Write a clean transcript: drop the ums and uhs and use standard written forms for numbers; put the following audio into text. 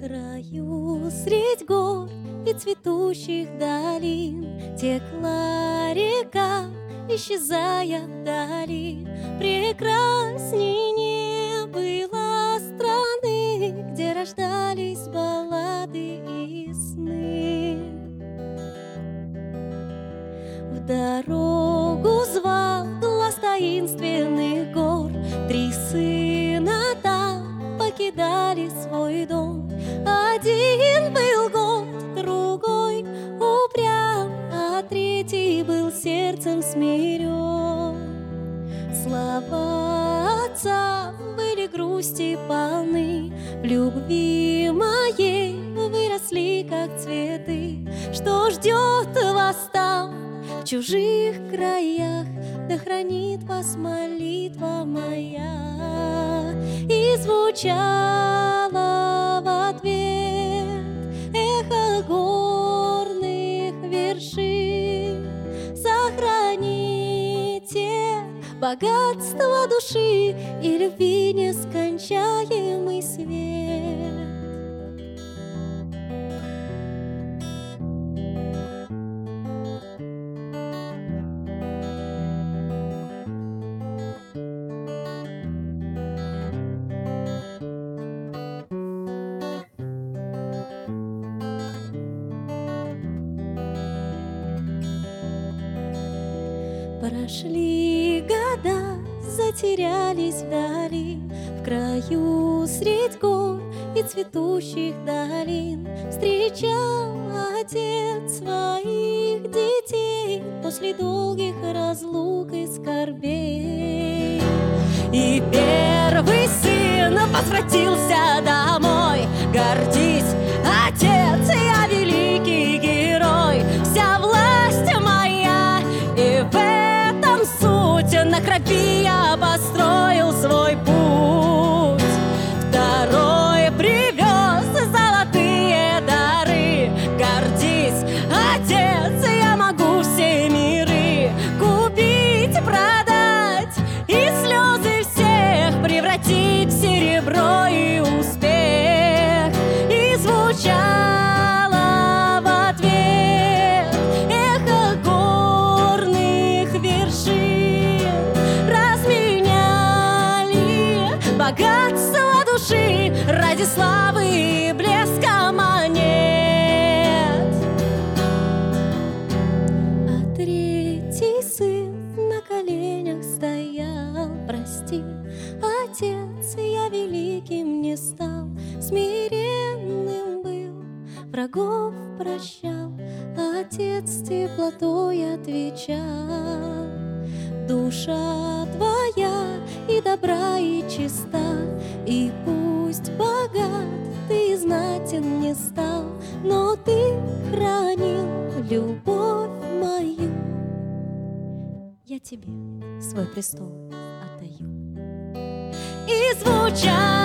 краю средь гор и цветущих долин текла река, исчезая вдали. Прекрасней не было страны, где рождались баллады и сны. В дорогу звал глаз таинственных гор. Три сына там покидали свой дом. Один был горд, другой упрям, а третий был сердцем смирен. Слова отца были грусти полны, в любви моей выросли, как цветы. Что ждет вас там, в чужих краях, да хранит вас молитва моя. И звучало в ответ эхо горных вершин: сохраните богатство души и любви нескончаемый свет. Прошли года, затерялись вдали, в краю средь гор и цветущих долин. Встречал отец своих детей после долгих разлук и скорбей. И первый сын возвратился домой. Гордись, отец, я великий герой. Вся власть моя, и в этом суть. На крови я построил свой путь. Второй привез золотые дары. Гордись, отец, я могу все миры купить, продать и слезы всех превратить в серебро и успех. И звучало в ответ эхо горных вершин: разменяли богатство души ради славы и блеска монет. А третий сын на коленях стоял: прости, отец, я великим не стал. Смиренным был, врагов прощал, отец теплотой отвечал: душа твоя и добра, и чиста, и пусть богат ты и знатен не стал, но ты хранил любовь мою. Я тебе свой престол отдаю. И звучал